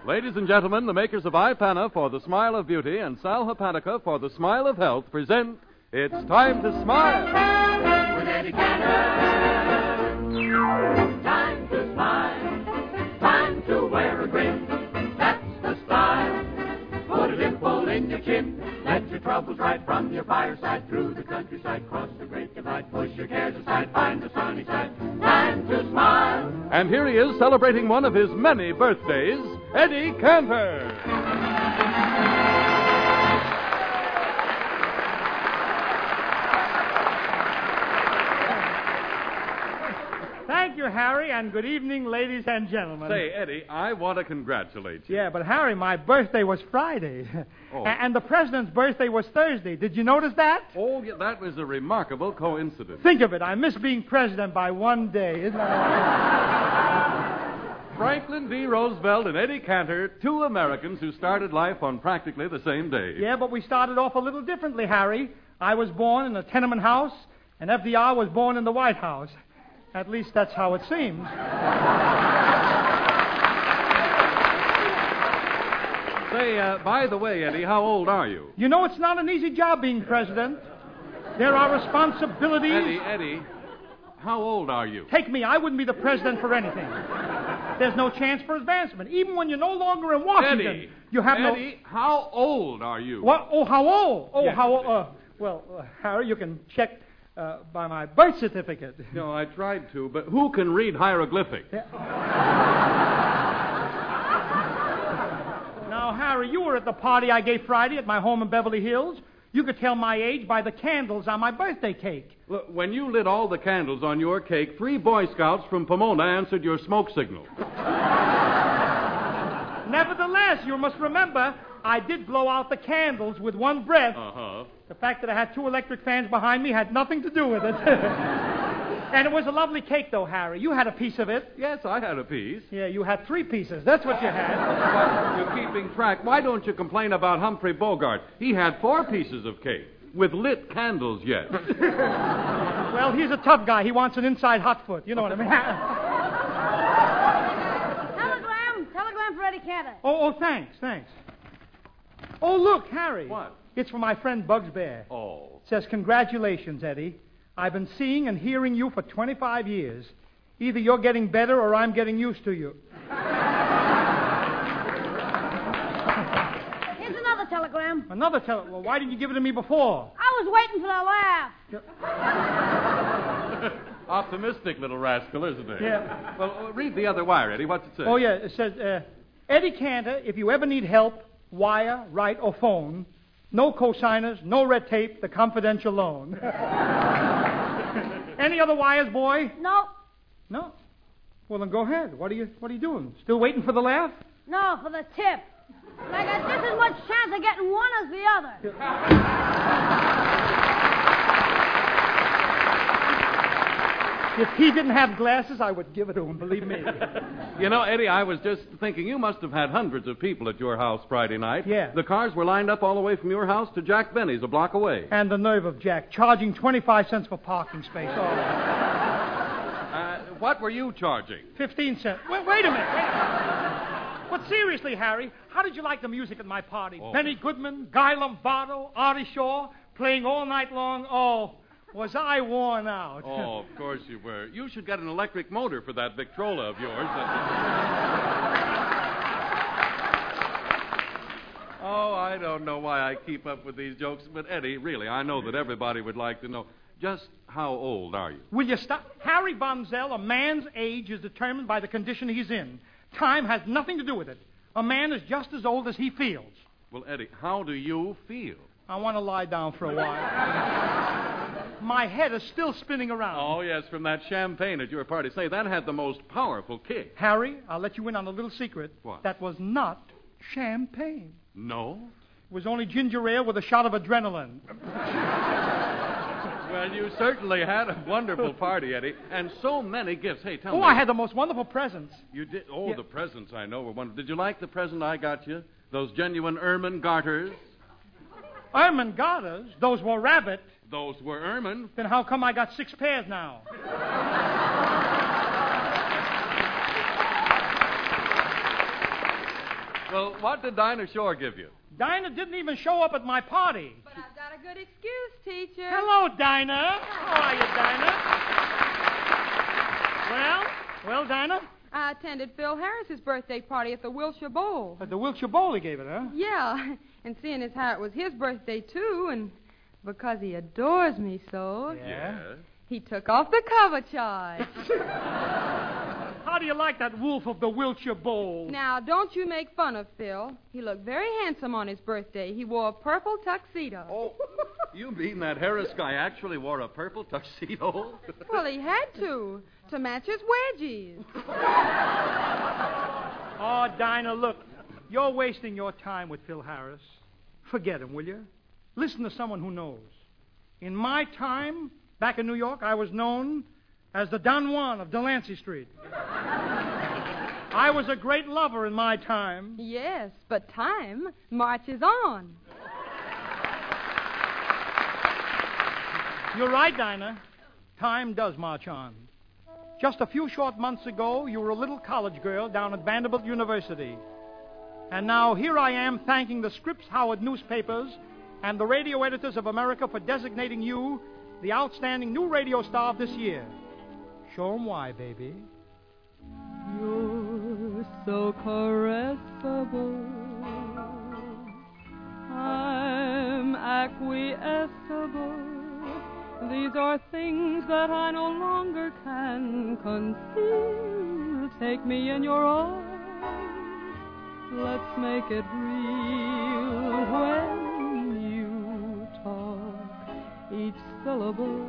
Ladies and gentlemen, the makers of Ipana for the Smile of Beauty and Sal Hepatica for the Smile of Health present It's Time to Smile. With Eddie Cantor. Time to smile. Time to wear a grin. That's the style. Put a dimple in your chin. Let your troubles right from your fireside. Through the countryside, cross the great divide. Push your cares aside, find the sunny side. Time to smile. And here he is celebrating one of his many birthdays, Eddie Cantor. Thank you, Harry, and good evening, ladies and gentlemen. Say, Eddie, I want to congratulate you. Yeah, but Harry, my birthday was Friday. Oh. And the president's birthday was Thursday. Did you notice that? Oh, yeah, that was a remarkable coincidence. Think of it. I missed being president by one day. Isn't that Franklin D. Roosevelt and Eddie Cantor, two Americans who started life on practically the same day. Yeah, but we started off a little differently, Harry. I was born in a tenement house, and FDR was born in the White House. At least that's how it seems. Say, by the way, Eddie, how old are you? You know, it's not an easy job being president. There are responsibilities. Eddie, how old are you? Take me, I wouldn't be the president for anything. There's no chance for advancement. Even when you're no longer in Washington, Eddie, you have Eddie, how old are you? What? Oh, how old? Oh, Yes, how old? Harry, you can check by my birth certificate. No, I tried to, but who can read hieroglyphics? Now, Harry, you were at the party I gave Friday at my home in Beverly Hills. You could tell my age by the candles on my birthday cake. Look, when you lit all the candles on your cake, 3 Boy Scouts from Pomona answered your smoke signal. Nevertheless, you must remember, I did blow out the candles with one breath. Uh-huh. The fact that I had 2 electric fans behind me had nothing to do with it. And it was a lovely cake, though, Harry. You had a piece of it. Yes, I had a piece. Yeah, you had 3 pieces. That's what you had. But you're keeping track. Why don't you complain about Humphrey Bogart? He had 4 pieces of cake with lit candles yet. Well, he's a tough guy. He wants an inside hot foot. You know what I mean? Telegram for Eddie Cantor. Oh, thanks. Oh, look, Harry. What? It's for my friend Bugs Bear. Oh. It says, congratulations, Eddie. I've been seeing and hearing you for 25 years. Either you're getting better or I'm getting used to you. Here's another telegram. Well, why didn't you give it to me before? I was waiting for the laugh. Optimistic little rascal, isn't he? Yeah. Well, read the other wire, Eddie. What's it say? Oh, yeah. It says, Eddie Cantor, if you ever need help, wire, write, or phone, no cosigners, no red tape, the confidential loan. Any other wires, boy? No. No? Well, then go ahead. What are you doing? Still waiting for the laugh? No, for the tip. I got just as much chance of getting one as the other. If he didn't have glasses, I would give it to him, believe me. You know, Eddie, I was just thinking you must have had hundreds of people at your house Friday night. Yeah. The cars were lined up all the way from your house to Jack Benny's a block away. And the nerve of Jack, charging 25 cents for parking space. Oh. What were you charging? 15 cents. Wait a minute. But seriously, Harry, how did you like the music at my party? Oh. Benny Goodman, Guy Lombardo, Artie Shaw, playing all night long. Oh, was I worn out. Oh, of course you were. You should get an electric motor for that Victrola of yours. Oh, I don't know why I keep up with these jokes, but Eddie, really, I know that everybody would like to know. Just how old are you? Will you stop? Harry Von Zell, a man's age is determined by the condition he's in. Time has nothing to do with it. A man is just as old as he feels. Well, Eddie, how do you feel? I want to lie down for a while. My head is still spinning around. Oh, yes, from that champagne at your party. Say, that had the most powerful kick. Harry, I'll let you in on a little secret. What? That was not champagne. No? It was only ginger ale with a shot of adrenaline. Well, you certainly had a wonderful party, Eddie, and so many gifts. Hey, tell me. Oh, I had the most wonderful presents. You did? Oh, Yeah. The presents, I know, were wonderful. Did you like the present I got you? Those genuine ermine garters? Ermine garters? Those were rabbit. Those were ermine. Then how come I got 6 pairs now? Well, what did Dinah Shore give you? Dinah didn't even show up at my party. But I've got a good excuse, teacher. Hello, Dinah. How are you, Dinah? Well, Dinah? I attended Phil Harris's birthday party at the Wilshire Bowl. At the Wilshire Bowl he gave it, huh? Yeah, and seeing as how it was his birthday, too, and because he adores me so, Yeah? he took off the cover charge. How do you like that wolf of the Wilshire Bowl? Now, don't you make fun of Phil. He looked very handsome on his birthday. He wore a purple tuxedo. Oh, you mean that Harris guy actually wore a purple tuxedo? Well, he had to match his wedgies. Oh, Dinah, look. You're wasting your time with Phil Harris. Forget him, will you? Listen to someone who knows. In my time, back in New York, I was known as the Don Juan of Delancey Street. I was a great lover in my time. Yes, but time marches on. You're right, Dinah. Time does march on. Just a few short months ago, you were a little college girl down at Vanderbilt University. And now here I am thanking the Scripps Howard newspapers and the radio editors of America for designating you the outstanding new radio star of this year. Show 'em why, baby. You're so caressable. I'm acquiescible. These are things that I no longer can conceal. Take me in your arms. Let's make it real when you talk. Each syllable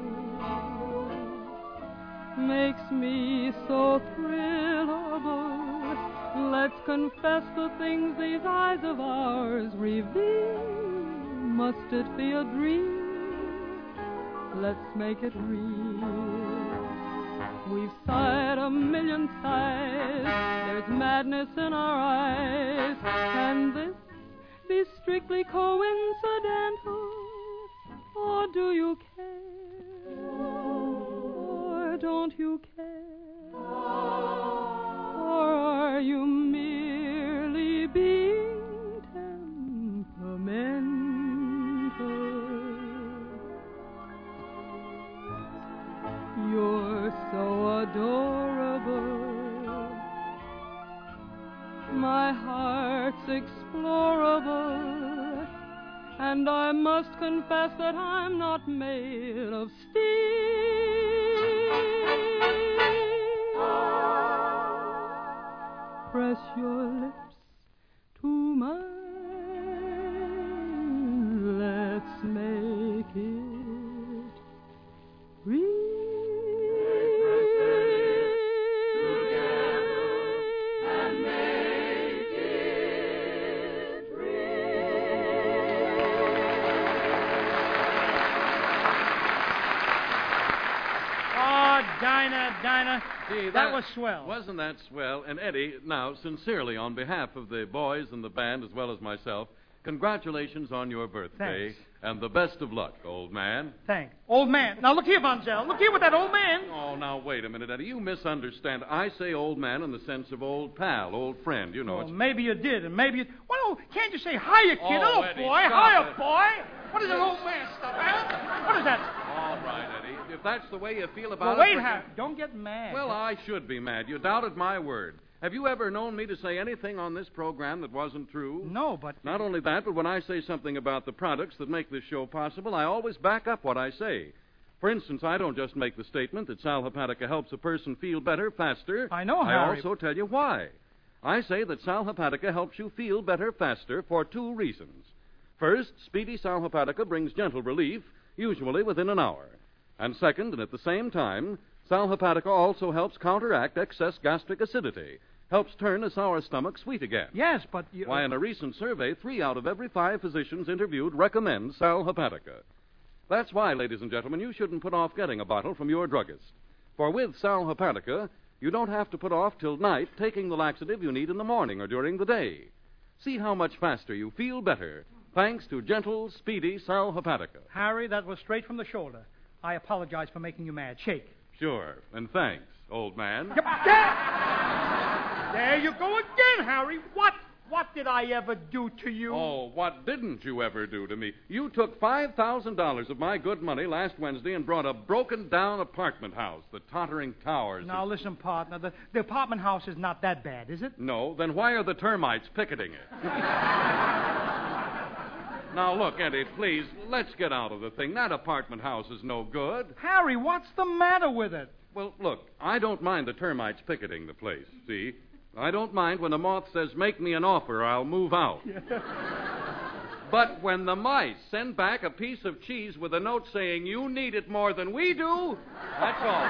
makes me so thrillable. Let's confess the things these eyes of ours reveal. Must it be a dream? Let's make it real. We've sighed a million sighs. There's madness in our eyes. Can this be strictly coincidental? Or do you care? Or don't you care? Or are you merely being temperamental? You're so adorable. My heart's explorable. And I must confess that I'm not made of steel. Press your lips to mine. Let's make it real. Dinah, Gee, that was swell. Wasn't that swell? And Eddie, now, sincerely, on behalf of the boys and the band as well as myself, congratulations on your birthday. Thanks. And the best of luck, old man. Thanks. Old man. Now, look here, Bonzel. Look here with that old man. Oh, now, wait a minute, Eddie. You misunderstand. I say old man in the sense of old pal, old friend. You know, Well, it's... maybe you did, and maybe you... Well, can't you say hiya, kid? Oh, Hello, Eddie, boy. stop Hiya, it. boy. What is that old man stuff, huh? What is that? All right, Eddie. If that's the way you feel about Well, it... wait, forget- Harry. Don't get mad. Well, I should be mad. You doubted my word. Have you ever known me to say anything on this program that wasn't true? No, but... Not only that, but when I say something about the products that make this show possible, I always back up what I say. For instance, I don't just make the statement that Sal Hepatica helps a person feel better faster. I know, I Harry. also tell you why. I say that Sal Hepatica helps you feel better faster for two reasons. First, Speedy Sal Hepatica brings gentle relief, usually within an hour. And second, and at the same time, Sal Hepatica also helps counteract excess gastric acidity, helps turn a sour stomach sweet again. Yes, but... You... Why, in a recent survey, 3 out of every 5 physicians interviewed recommend Sal Hepatica. That's why, ladies and gentlemen, you shouldn't put off getting a bottle from your druggist. For with Sal Hepatica, you don't have to put off till night taking the laxative you need in the morning or during the day. See how much faster you feel better, thanks to gentle, speedy Sal Hepatica. Harry, that was straight from the shoulder. I apologize for making you mad. Shake. Sure, and thanks, old man. There you go again, Harry. What? What did I ever do to you? Oh, what didn't you ever do to me? You took $5,000 of my good money last Wednesday and brought a broken-down apartment house, the Tottering Towers. Now, listen, partner. The apartment house is not that bad, is it? No, then why are the termites picketing it? Now, look, Eddie, please, let's get out of the thing. That apartment house is no good. Harry, what's the matter with it? Well, look, I don't mind the termites picketing the place, see? I don't mind when the moth says, make me an offer, I'll move out. But when the mice send back a piece of cheese with a note saying, you need it more than we do, that's all.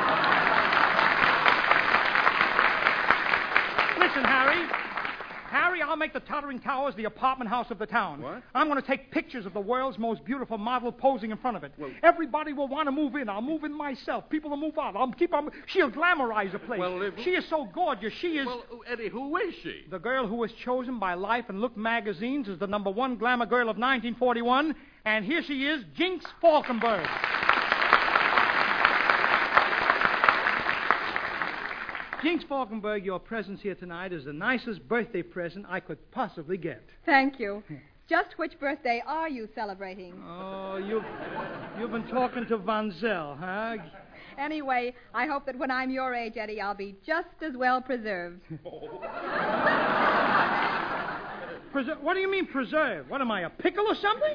Listen, Harry. Harry, I'll make the Tottering Towers the apartment house of the town. What? I'm going to take pictures of the world's most beautiful model posing in front of it. Well, everybody will want to move in. I'll move in myself. People will move out. She'll glamorize the place. Well, she is so gorgeous. She is... Well, Eddie, who is she? The girl who was chosen by Life and Look magazines as the #1 glamour girl of 1941. And here she is, Jinx Falkenberg. Jinx Falkenberg, your presence here tonight is the nicest birthday present I could possibly get. Thank you. Just which birthday are you celebrating? Oh, you've been talking to Von Zell, huh? Anyway, I hope that when I'm your age, Eddie, I'll be just as well preserved. What do you mean preserve? What am I, a pickle or something?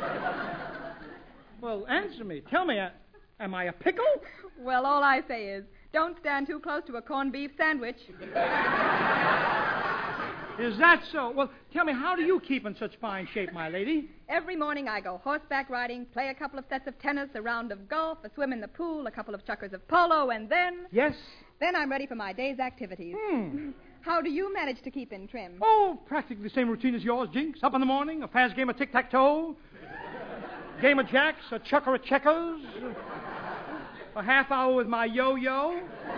Well, answer me. Tell me, am I a pickle? Well, all I say is, don't stand too close to a corned beef sandwich. Is that so? Well, tell me, how do you keep in such fine shape, my lady? Every morning I go horseback riding, play a couple of sets of tennis, a round of golf, a swim in the pool, a couple of chukkers of polo, and then... Yes? Then I'm ready for my day's activities. How do you manage to keep in trim? Oh, practically the same routine as yours, Jinx. Up in the morning, a fast game of tic-tac-toe, game of jacks, a chukker of checkers, a half hour with my yo-yo,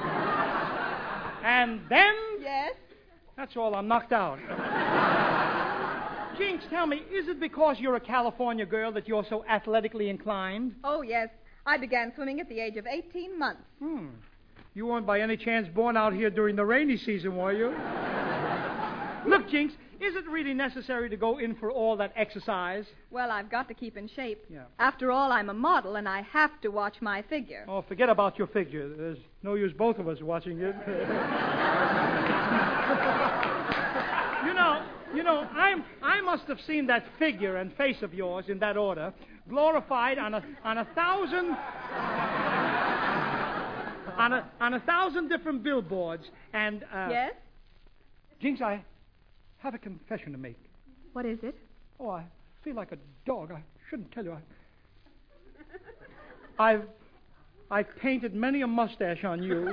and then... Yes? That's all. I'm knocked out. Jinx, tell me, is it because you're a California girl that you're so athletically inclined? Oh, yes. I began swimming at the age of 18 months. You weren't by any chance born out here during the rainy season, were you? Look, Jinx, is it really necessary to go in for all that exercise? Well, I've got to keep in shape. Yeah. After all, I'm a model, and I have to watch my figure. Oh, forget about your figure. There's no use both of us watching it. You know, I must have seen that figure and face of yours in that order, glorified on a thousand different billboards, and Yes? Jinx, I have a confession to make. What is it? Oh, I feel like a dog. I shouldn't tell you. I've painted many a mustache on you.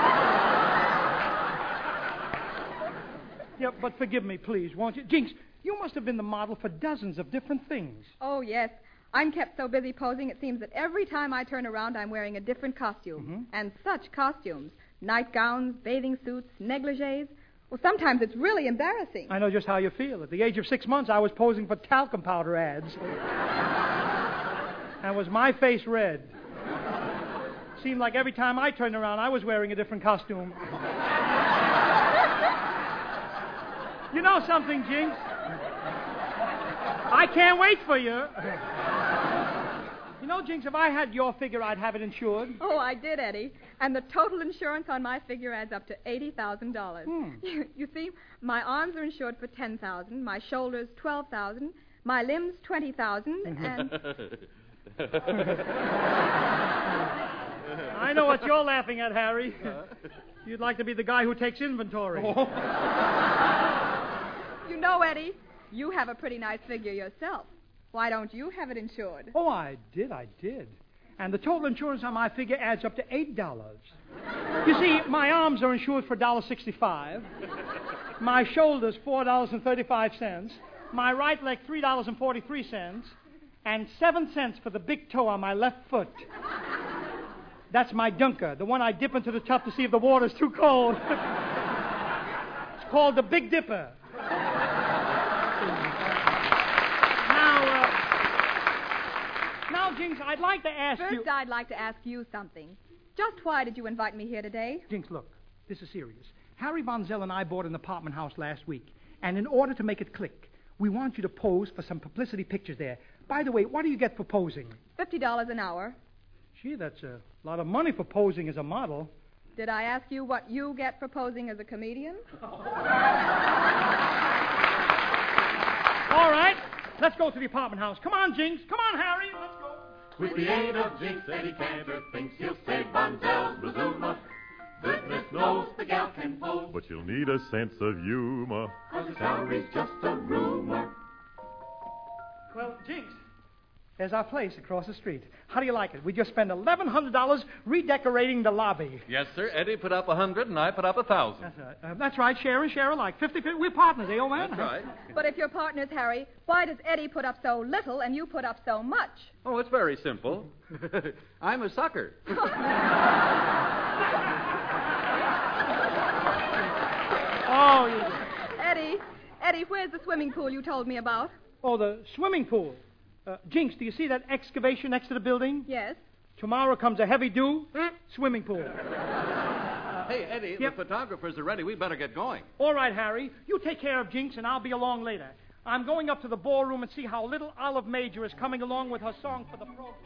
Yeah, but forgive me, please, won't you? Jinx, you must have been the model for dozens of different things. Oh, yes. I'm kept so busy posing, it seems that every time I turn around, I'm wearing a different costume. And such costumes. Nightgowns, bathing suits, negligees. Well, sometimes it's really embarrassing. I know just how you feel. At the age of 6 months, I was posing for talcum powder ads. And was my face red? Seemed like every time I turned around, I was wearing a different costume. You know something, Jinx? I can't wait for you. You know, Jinx, if I had your figure, I'd have it insured. Oh, I did, Eddie. And the total insurance on my figure adds up to $80,000. You see, my arms are insured for $10,000, my shoulders $12,000, my limbs $20,000, and... I know what you're laughing at, Harry. You'd like to be the guy who takes inventory. You know, Eddie, you have a pretty nice figure yourself. Why don't you have it insured? Oh, I did. And the total insurance on my figure adds up to $8. You see, my arms are insured for $1.65. My shoulders, $4.35. My right leg, $3.43. And 7 cents for the big toe on my left foot. That's my dunker, the one I dip into the tub to see if the water's too cold. It's called the Big Dipper. Now, Jinx, I'd like to ask you... First, I'd like to ask you something. Just why did you invite me here today? Jinx, look, this is serious. Harry Von Zell and I bought an apartment house last week, And in order to make it click, we want you to pose for some publicity pictures there. By the way, what do you get for posing? $50 an hour. Gee, that's a lot of money for posing as a model. Did I ask you what you get for posing as a comedian? All right, let's go to the apartment house. Come on, Jinx. Come on, Harry. Let's go. With the aid of Jinx, Eddie Cantor thinks he'll save Bonzel's Razuma. Goodness knows the gal can pose, but you'll need a sense of humor. 'cause the salary's just a rumor. Well, Jinx, there's our place across the street. How do you like it? We just spent $1,100 redecorating the lobby. Yes, sir. Eddie put up 100 and I put up 1,000. That's right. Share and share alike. 50-50. We're partners, eh, old man? That's right. But if you're partners, Harry, why does Eddie put up so little and you put up so much? Oh, it's very simple. I'm a sucker. Oh, yeah. Eddie, where's the swimming pool you told me about? Oh, the swimming pool. Jinx, do you see that excavation next to the building? Yes. Tomorrow comes a heavy dew, swimming pool. Hey, Eddie, Yep. the photographers are ready. We better get going. All right, Harry. You take care of Jinx, and I'll be along later. I'm going up to the ballroom and see how little Olive Major is coming along with her song for the program.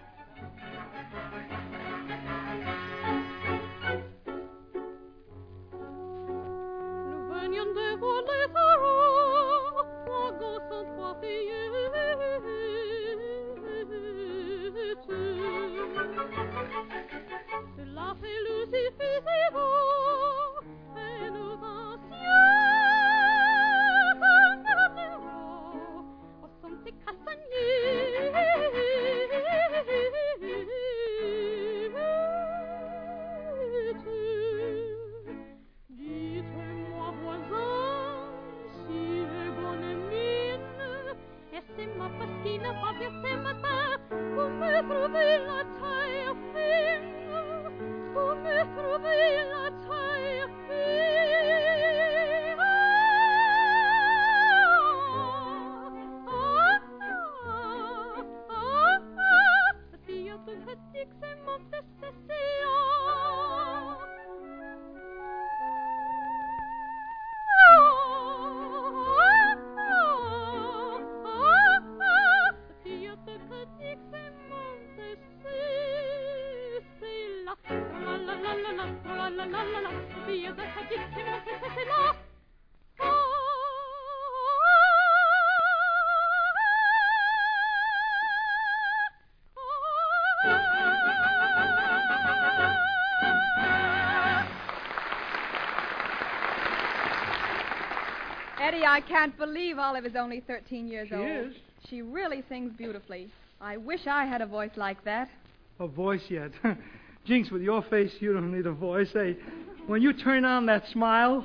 Eddie, I can't believe Olive is only 13 years old. She is. She really sings beautifully. I wish I had a voice like that. A voice yet. Jinx, with your face, you don't need a voice. Hey, when you turn on that smile,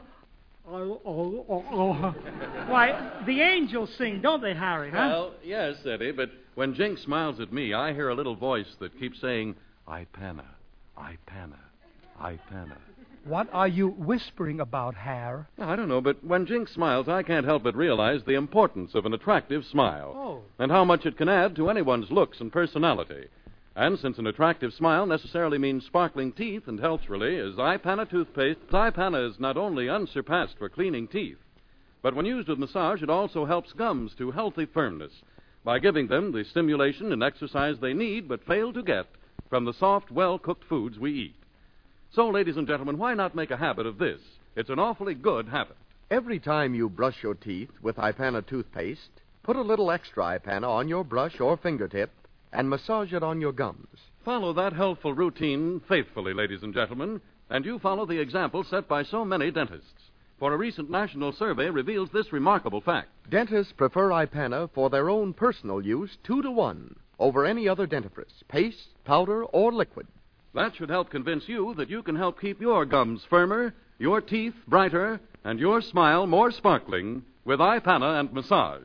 why, the angels sing, don't they, Harry, huh? Well, yes, Eddie, but when Jinx smiles at me, I hear a little voice that keeps saying, I panna, I panna, I panna. What are you whispering about, Har? I don't know, but when Jinx smiles, I can't help but realize the importance of an attractive smile. Oh. And how much it can add to anyone's looks and personality. And since an attractive smile necessarily means sparkling teeth and helps really, as iPanna toothpaste, iPanna is not only unsurpassed for cleaning teeth, but when used with massage, it also helps gums to healthy firmness by giving them the stimulation and exercise they need but fail to get from the soft, well-cooked foods we eat. So, ladies and gentlemen, why not make a habit of this? It's an awfully good habit. Every time you brush your teeth with Ipanna toothpaste, put a little extra Ipanna on your brush or fingertip and massage it on your gums. Follow that healthful routine faithfully, ladies and gentlemen, and you follow the example set by so many dentists. For a recent national survey reveals this remarkable fact. Dentists prefer Ipanna for their own personal use 2-to-1 over any other dentifrice, paste, powder, or liquid. That should help convince you that you can help keep your gums firmer, your teeth brighter, and your smile more sparkling with iPanna and massage.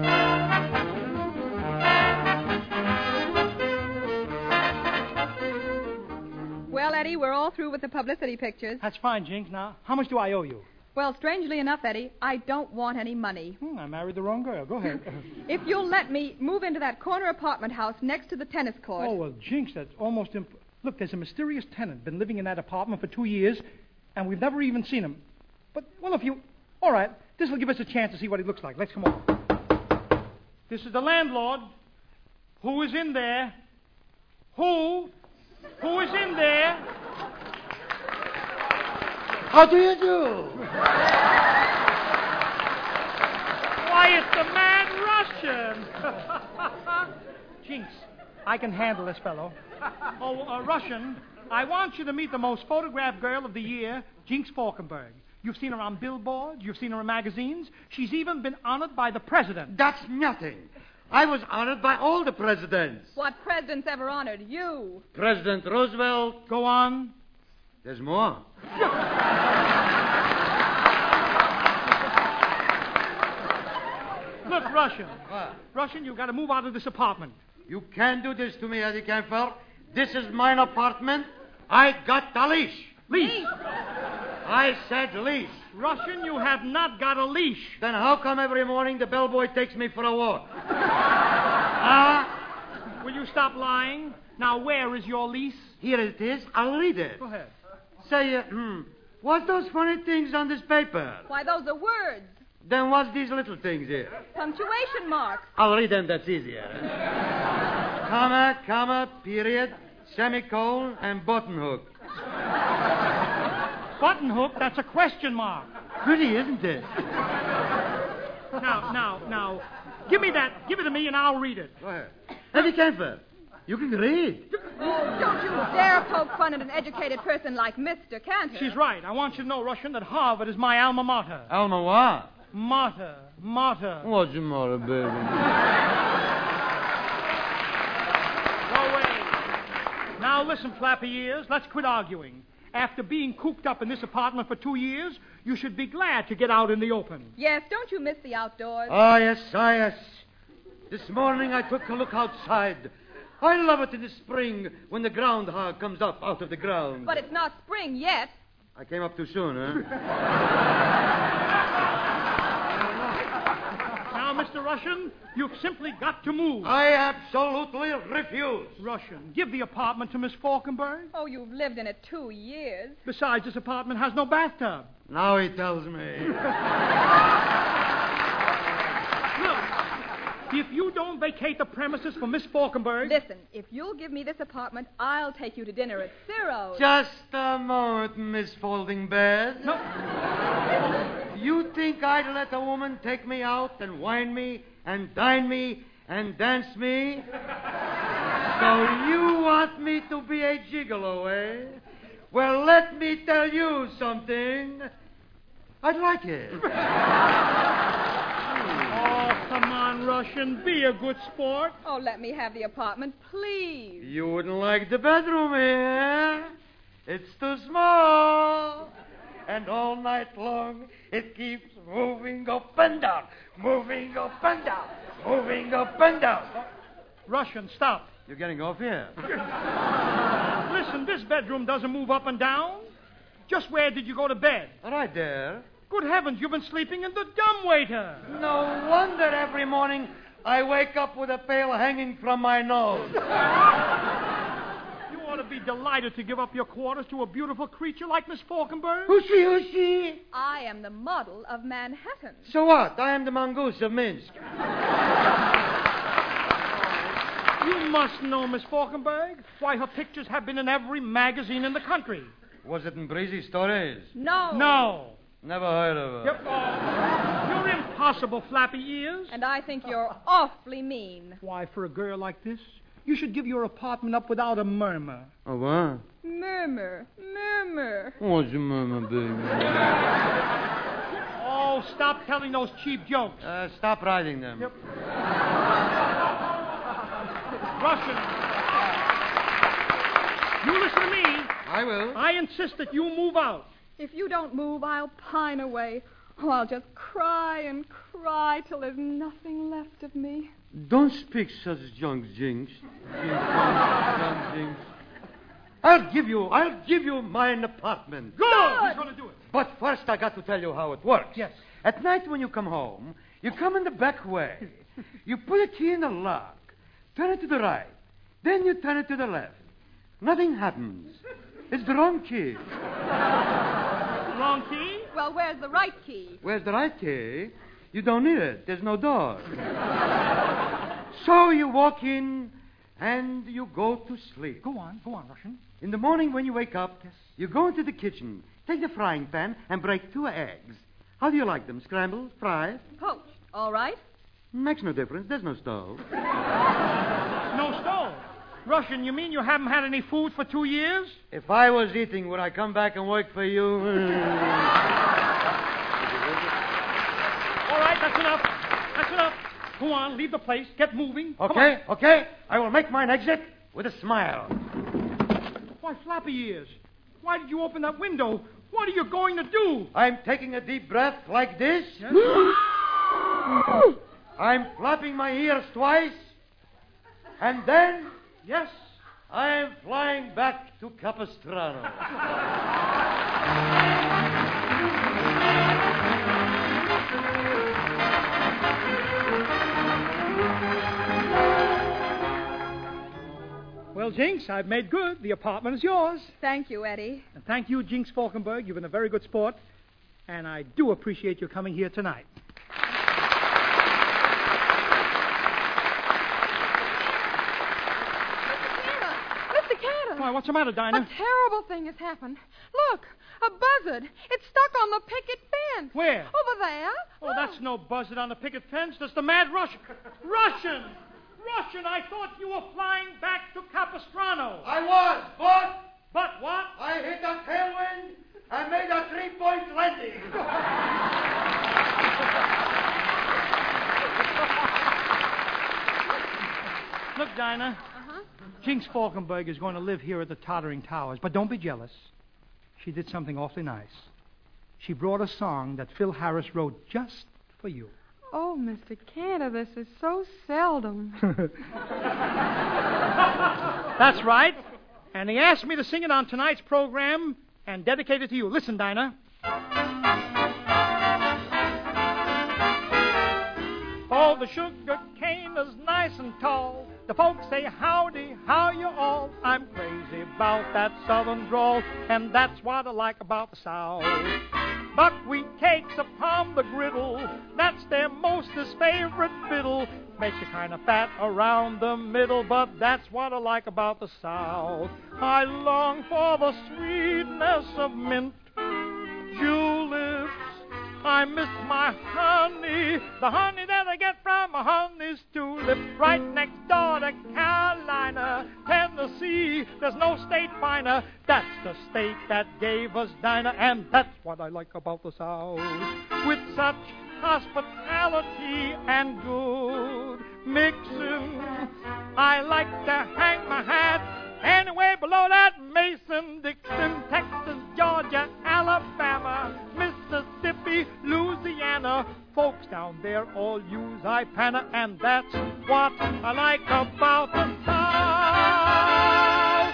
Well, Eddie, we're all through with the publicity pictures. That's fine, Jinx. Now, how much do I owe you? Well, strangely enough, Eddie, I don't want any money. I married the wrong girl. Go ahead. If you'll let me move into that corner apartment house next to the tennis court. Oh, well, Jinx, that's almost Look, there's a mysterious tenant been living in that apartment for 2 years, and we've never even seen him. But, well, if you... All right, This will give us a chance to see what he looks like. Let's come on. This is the landlord. Who is in there? Who is in there? How do you do? Why, it's the Mad Russian. Jinx, I can handle this fellow. Oh, Russian, I want you to meet the most photographed girl of the year, Jinx Falkenberg. You've seen her on billboards. You've seen her in magazines. She's even been honored by the president. That's nothing. I was honored by all the presidents. What president's ever honored you? President Roosevelt. Go on. There's more. Look, Russian. What? Russian, you've got to move out of this apartment. You can't do this to me, Eddie Kemper. This is mine apartment. I got the leash. Leash. I said leash. Russian, you have not got a leash. Then how come every morning the bellboy takes me for a walk? Will you stop lying? Now, where is your lease? Here it is. I'll read it. Go ahead. Say, what's those funny things on this paper? Why, those are words. Then what's these little things here? Punctuation marks. I'll read them, that's easier. Comma, period, semicolon, and button hook. Button hook, that's a question mark. Pretty, isn't it? Now, give me that. Give it to me and I'll read it. Go ahead. Eddie Kemper, you can read. Oh, don't you dare poke fun at an educated person like Mr. Cantor. She's right. I want you to know, Russian, that Harvard is my alma mater. Alma what? Mater. What's the matter, baby? Go away. Now listen, flappy ears, let's quit arguing. After being cooped up in this apartment for 2 years, you should be glad to get out in the open. Yes, don't you miss the outdoors? Oh, yes. This morning I took a look outside. I love it in the spring when the groundhog comes up out of the ground. But it's not spring yet. I came up too soon, huh? Now, Mr. Russian, you've simply got to move. I absolutely refuse. Russian, give the apartment to Miss Falkenberg. Oh, you've lived in it 2 years. Besides, this apartment has no bathtub. Now he tells me. Look, if you don't vacate the premises for Miss Falkenberg... Listen, if you'll give me this apartment, I'll take you to dinner at Ciro's. Just a moment, Miss Folding Bed. No. You think I'd let a woman take me out and wine me and dine me and dance me? So you want me to be a gigolo, eh? Well, let me tell you something. I'd like it. Oh, come on, Russian. Be a good sport. Oh, let me have the apartment, please. You wouldn't like the bedroom here. It's too small. And all night long, it keeps moving up and down, moving up and down, moving up and down. Russian, stop. You're getting off here. Listen, this bedroom doesn't move up and down. Just where did you go to bed? Right there. Good heavens, you've been sleeping in the dumbwaiter. No wonder every morning I wake up with a pail hanging from my nose. You ought to be delighted to give up your quarters to a beautiful creature like Miss Falkenberg. Who's she? I am the model of Manhattan. So what? I am the mongoose of Minsk. You must know Miss Falkenberg. Why, her pictures have been in every magazine in the country. Was it in Breezy Stories? No. Never heard of her. You're impossible, flappy ears. And I think you're awfully mean. Why, for a girl like this, you should give your apartment up without a murmur. Oh, what? Murmur. What's your murmur, baby? Oh, stop telling those cheap jokes. Stop writing them. Yep. Russian. You listen to me. I will. I insist that you move out. If you don't move, I'll pine away. Oh, I'll just cry and cry till there's nothing left of me. Don't speak such junk, Jinx. Jinx. I'll give you mine apartment. Good! He's going to do it. But first I got to tell you how it works. Yes. At night when you come home, you come in the back way. You put a key in the lock. Turn it to the right. Then you turn it to the left. Nothing happens. It's the wrong key. Wrong key? Well, where's the right key? Where's the right key? You don't need it. There's no door. So you walk in and you go to sleep. Go on, Russian. In the morning when you wake up, you go into the kitchen, take the frying pan, and break 2 eggs. How do you like them? Scrambled? Fried? Poached. All right. Makes no difference. There's no stove. No stove. Russian, you mean you haven't had any food for 2 years? If I was eating, would I come back and work for you? All right, that's enough. That's enough. Go on, leave the place. Get moving. Okay. I will make mine exit with a smile. Why, Flappy Ears, why did you open that window? What are you going to do? I'm taking a deep breath like this. Yes? I'm flapping my ears twice. And then... Yes? I am flying back to Capistrano. Well, Jinx, I've made good. The apartment is yours. Thank you, Eddie. And thank you, Jinx Falkenberg. You've been a very good sport. And I do appreciate your coming here tonight. Mr. Cantor! Why, what's the matter, Dinah? A terrible thing has happened. Look, a buzzard. It's stuck on the picket fence. Where? Over there. Oh, that's no buzzard on the picket fence. That's the mad Russian. Russian, I thought you were flying back to Capistrano. I was, but... But what? I hit a tailwind and made a 3-point landing. Look, Dinah. Jinx Falkenberg is going to live here at the Tottering Towers, but don't be jealous. She did something awfully nice. She brought a song that Phil Harris wrote just for you. Oh, Mr. Cantor, this is so seldom. That's right. And he asked me to sing it on tonight's program and dedicate it to you. Listen, Dinah. Oh, the sugar cane is nice and tall. The folks say, howdy, how you all? I'm crazy about that southern drawl, and that's what I like about the South. Buckwheat cakes upon the griddle, that's their mostest favorite fiddle. Makes you kind of fat around the middle, but that's what I like about the South. I long for the sweetness of mint juleps. I miss my honey, the honey that I get from a honey's tulip. Right next door to Carolina, Tennessee, there's no state finer. That's the state that gave us Dinah, and that's what I like about the South. With such hospitality and good mixing, I like to hang my hat anyway below that Mason-Dixon, Texas, Georgia, Alabama, Mississippi, Louisiana. Folks down there all use Ipana, and that's what I like about the South.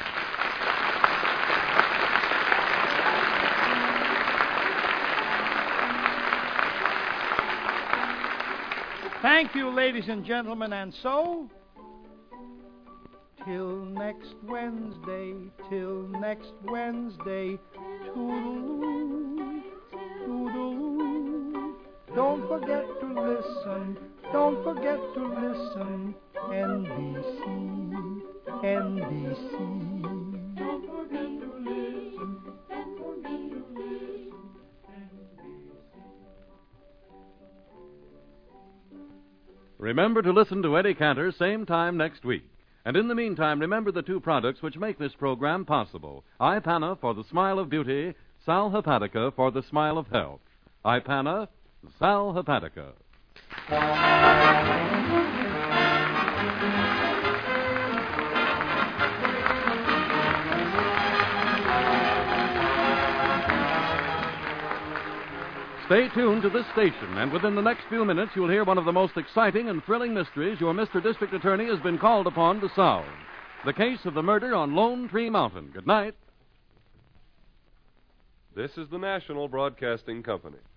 Thank you, ladies and gentlemen, and so... Till next Wednesday, toodaloo, toodaloo. Don't forget to listen, NBC, NBC. Don't forget to listen, Remember to listen to Eddie Cantor same time next week. And in the meantime, remember the 2 products which make this program possible. Ipana for the smile of beauty, Sal Hepatica for the smile of health. Ipana, Sal Hepatica. Stay tuned to this station, and within the next few minutes you'll hear one of the most exciting and thrilling mysteries your Mr. District Attorney has been called upon to solve. The case of the murder on Lone Tree Mountain. Good night. This is the National Broadcasting Company.